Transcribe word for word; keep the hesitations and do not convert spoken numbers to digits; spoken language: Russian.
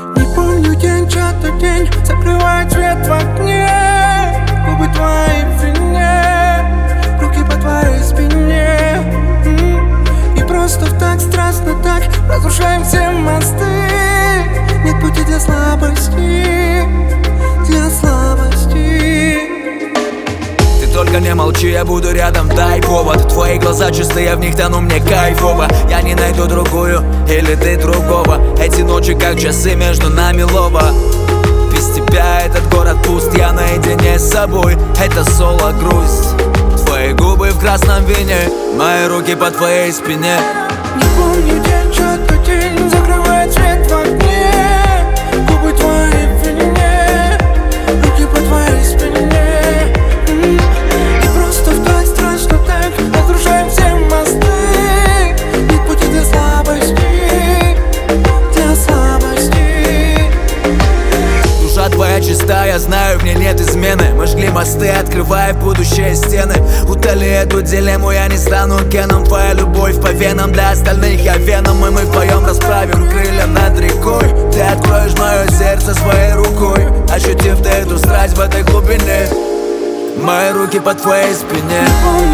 Не помню день, чей-то день закрывает свет в окне. Губы твои в вине, руки по твоей спине. И просто так страстно так разрушаем все мосты. Нет пути для слабости, для слабости. Ты только не молчи, я буду рядом, дай повод. Твои глаза чистые, в них тону, мне кайфово. Я не найду другую, или ты другого. Эти ночи как часы, между нами лова. Без тебя этот город пуст, я наедине с собой. Это соло, грусть. Твои губы в красном вине, мои руки по твоей спине. Не помню день, чей-то день закрывает свет в окне. Губы твои в вине, руки по твоей спине. И просто так страшно так разрушаем все мосты. Нет пути для слабости, для слабости. Душа твоя чиста, я знаю, в ней нет измены. Мы жгли мосты, открывая будущее стены. Утоли эту дилемму, я не стану Кеном. Твоя любовь по венам, для остальных я веном. И мы вдвоем расправим крылья над рекой. Ты откроешь мое сердце своей рукой, ощутив ты эту страсть в этой глубине. Мои руки по твоей спине.